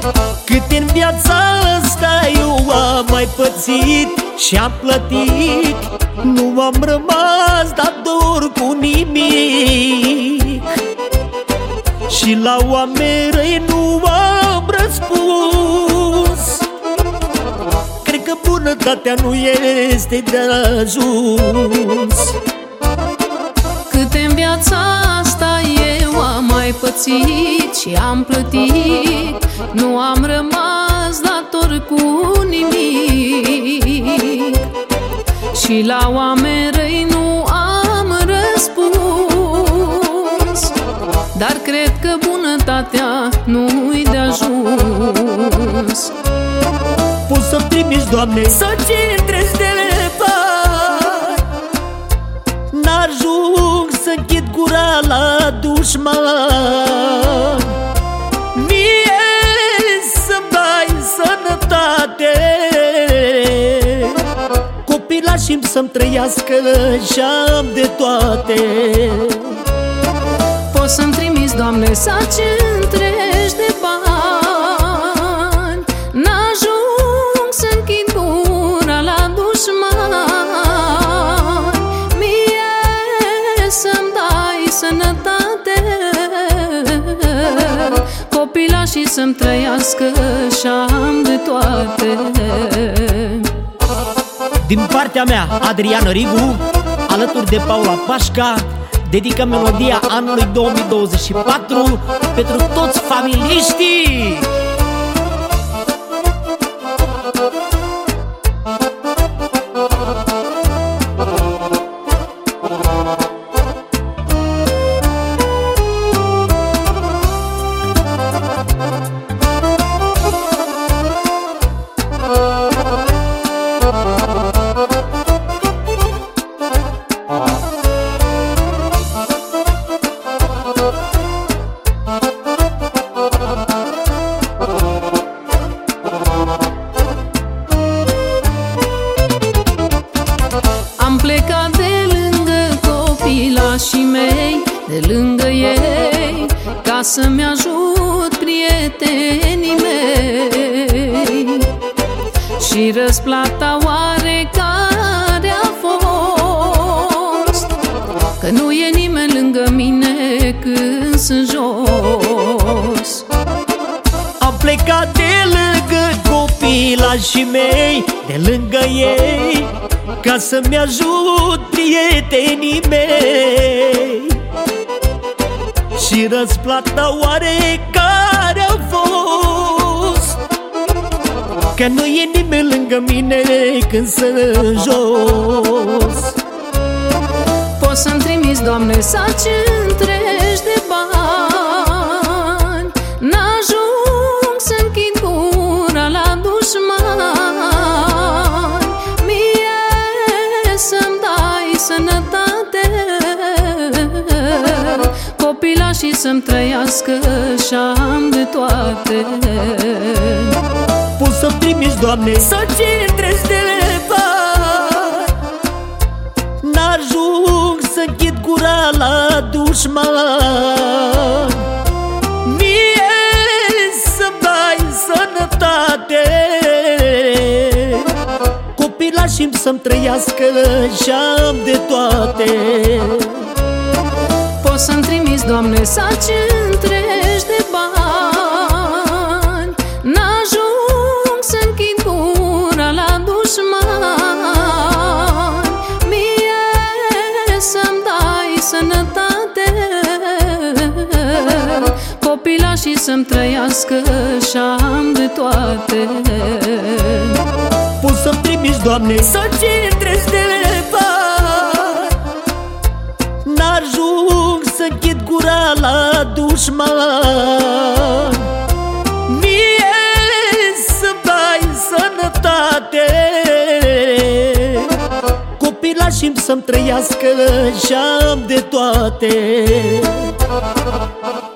Cât în viața asta eu am mai pățit și am plătit, nu am rămas dator cu nimic. Și la oameni răi nu am răspuns. Cred că bunătatea nu este de ajuns. Cât în viața asta eu am mai pățit și am plătit, nu am rămas dator cu nimic. Și la oameni răi nu am răspuns. Dar cred că bunătatea nu-i de ajuns. Poți să-mi trimiți, Doamne, să centrezi de bani. N-ajung să închid gura la dușman. Mie să-mi dai sănătate, copilașii-mi să-mi trăiască și-am de toate. Poți să-mi trimiți, Doamne, să centrezi de bani. N-ajung să închid gura la dușman. Mie să-mi dai sănătate, copilașii să-mi trăiască și-am de toate. Din partea mea, Adrian Rigu, alături de Paula Pașca, dedică melodia anului 2024 pentru toți familiștii. Am plecat de lângă copilașii mei, de lângă ei, ca să-mi ajut prietenii mei. Și răsplata oare care a fost? Că nu e nimeni lângă mine când sunt jos. Am plecat de lângă copilașii mei, de lângă ei, ca să-mi ajut prietenii mei. Și răsplata oare care a fost? Că nu e nimeni lângă mine când sunt jos. Poți să-mi trimiți, Doamne, să centrezi de bani. N-ajung să închid gura la dușman. Mie să-mi dai sănătate, copilașii să-mi trăiască și-am de toate. Poți să-mi trimiți, Doamne, să centrezi de bani. N-ajung să închid gura la dușman. Mie să-mi dai sănătate, copilașii-mi să-mi trăiască și-am de toate. Poți să-mi trimiți, Doamne, să centrezi de bani. N-ajung să închid gura la dușman. Mie să-mi dai sănătate, copilașii să-mi trăiască și-am de toate. Poți să-mi trimiți, Doamne, să centrezi de bani. N-ajung să închid gura la dușman. Mie să-mi dai sănătate, copilașii-mi să-mi trăiască și-am de toate.